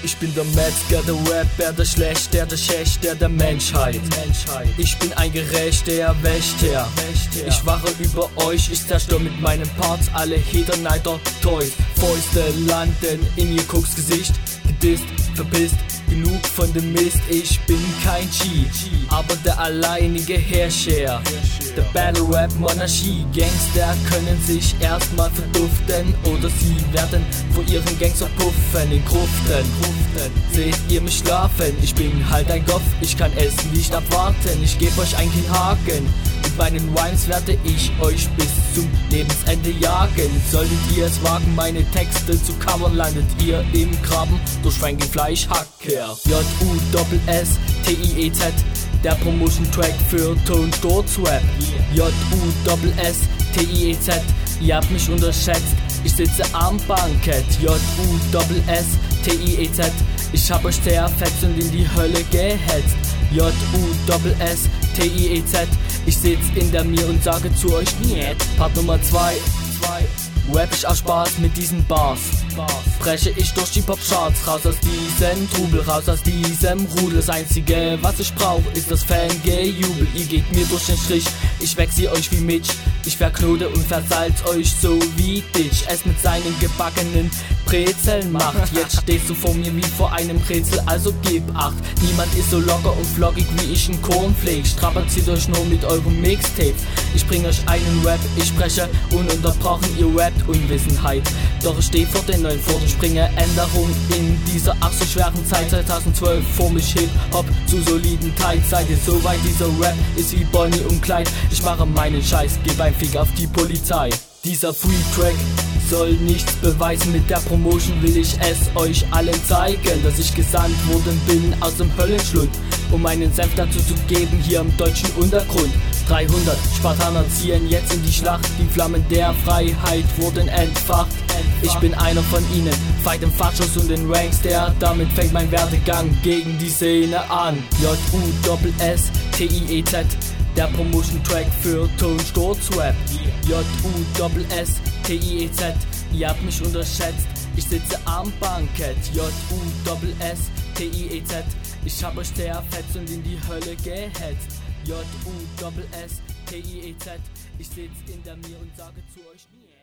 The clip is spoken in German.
Ich bin der Metzger, der Rapper, der Schlechter, der Schächter der Menschheit. Ich bin ein Gerechter, Wächter. Ich wache über euch, ich zerstör mit meinen Parts alle Hater, Neider, Toys. Fäuste landen in ihr Koksgesicht, gedisst, verpisst. Genug von dem Mist, ich bin kein G, aber der alleinige Herrscher der Battle Rap Monarchie. Gangster können sich erstmal verduften oder sie werden vor ihren Gangs verpuffen in Gruften. Seht ihr mich schlafen? Ich bin halt ein Kopf, ich kann es nicht abwarten. Ich geb euch einen Haken. Mit meinen Rhymes werde ich euch bis zum Lebensende jagen. Solltet ihr es wagen, meine Texte zu covern, landet ihr im Graben durch Schweinefleischhacker. J-U-S-S-T-I-E-Z, der Promotion-Track für Tonsturzrap. J-U-S-S-T-I-E-Z, ihr habt mich unterschätzt, ich sitze am Bankett. J-U-S-S-T-I-E-Z, ich hab euch zerfetzt und in die Hölle gehetzt. J-U-S-S-T-I-E-Z, ich sitz in der Mir und sage zu euch niet. Part Nummer 2, rap ich aus Spaß mit diesen Bars. Breche ich durch die Pop-Charts, raus aus diesem Trubel, raus aus diesem Rudel. Das einzige, was ich brauch, ist das Fangejubel. Ihr geht mir durch den Strich, ich wechsle euch wie Mitch. Ich verknote und versalz euch so wie Ditch. Es mit seinen gebackenen Brezeln macht. Jetzt stehst du vor mir wie vor einem Rätsel, also gib acht. Niemand ist so locker und flockig wie ich in Cornflakes. Strapaziert euch nur mit eurem Mixtape. Ich bring euch einen Rap, ich spreche ununterbrochen, ihr rappt Unwissenheit. Doch ich steh vor den neuen Furten, springe Änderung in dieser ach so schweren Zeit. 2012 vor mich Hip-Hop zu soliden Tights. Seid ihr so weit, dieser Rap ist wie Bonnie und Clyde. Ich mache meinen Scheiß, geb ein Fick auf die Polizei. Dieser Free-Track soll nichts beweisen, mit der Promotion will ich es euch allen zeigen, dass ich gesandt worden bin aus dem Höllenschlund, um meinen Senf dazu zu geben hier im deutschen Untergrund. 300 Spartaner ziehen jetzt in die Schlacht, die Flammen der Freiheit wurden entfacht. Ich bin einer von ihnen, fight im Fachschuss und den Ranks, damit fängt mein Werdegang gegen die Szene an. J-U-S-S-T-I-E-Z, der Promotion-Track für Tonsturzrap. J-U-S-S-T-I-E-Z, ihr habt mich unterschätzt, ich sitze am Bankett. J-U-S-S-T-I-E-Z, ich hab euch zerfetzt und in die Hölle gehetzt. J-U-S-S-T-I-E-Z, ich sitz in der Mir und sage zu euch nie.